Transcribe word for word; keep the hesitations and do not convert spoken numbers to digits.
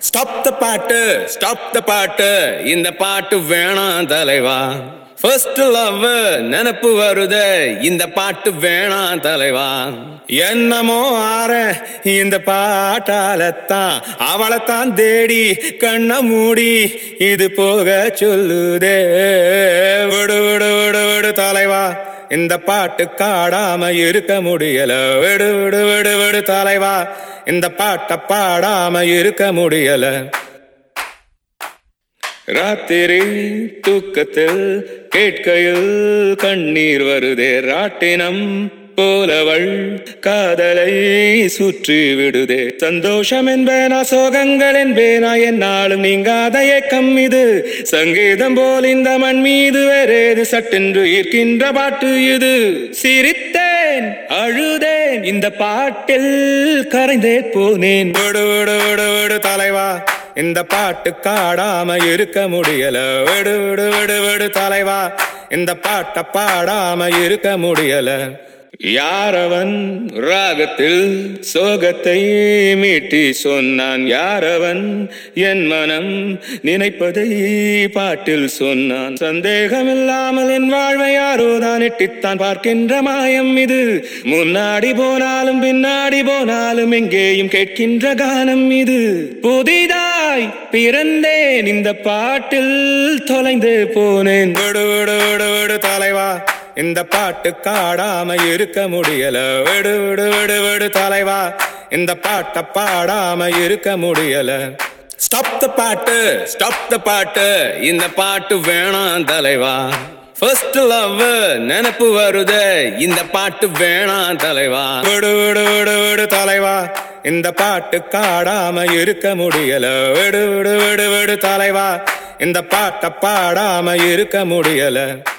Stop the பாட்டு stop the பாட்டு இந்த பாட்டு வேணாம் தலைவா First love நினப்பு வருதே இந்த பாட்டு வேணாம் தலைவா என்னமோ ஆற இந்த பாட்டாலத்தான் அவளைத்தான் தேடி கண்ண மூடி இது போக சொல்லுதே விடு விடு விடு விடு தலைவா இந்த பாட்டு காடாம இருக்க முடியல விடு விடு விடு விடு தலைவா இந்த பாட்ட பாடாம இருக்க முடியல ராத்திரி தூக்கத்தில் கேட்கையில் கண்ணீர் வருதே ராட்டினம் போலவள் காதலை சுற்றி விடுதே சந்தோஷம் என்பேனா சோகங்கள் என்பேனா என்னாலும் நீங்காத ஏக்கம் இது சங்கீதம் போல் இந்த மண் மீது வேறேது சட்டென்று ஈர்க்கின்ற பாட்டு இது சிரித்தேன் அழுதேன் இந்த பாட்டில் கரைந்தே போனேன் விடு விடு விடு விடு தலைவா இந்த பாட்டு காடாம இருக்க முடியல விடு விடு விடு விடு தலைவா இந்த பாட்ட பாடாம இருக்க முடியல யாரவன் ராகத்தில் சோகத்தை மீட்டி சொன்னான் யாரவன் என் மனம் நினைப்பதை பாட்டில் சொன்னான் சந்தேகமில்லாமல் என் வாழ்வை யாரோதான் எட்டித்தான் பார்க்கின்ற மாயம் இது முன்னாடி போனாலும் பின்னாடி போனாலும் எங்கேயும் கேட்கின்ற கானம் இது புதிதாய் பிறந்தேன் இந்த பாட்டில் தொலைந்து போனேன் விடு விடு விடு விடு தலைவா இந்த பாட்டு காடாம இருக்க முடியல விடு விடு விடு விடு தலைவா இந்த பாட்ட பாடாம இருக்க முடியல Stop the பாட்டு stop the பாட்டு இந்த பாட்டு வேணாம் தலைவா First love நினப்பு வருதே இந்த பாட்டு வேணாம் தலைவா விடு விடு விடு விடு தலைவா இந்த பாட்டு காடாம இருக்க முடியல விடு விடு விடு விடு தலைவா இந்த பாட்ட பாடாம இருக்க முடியல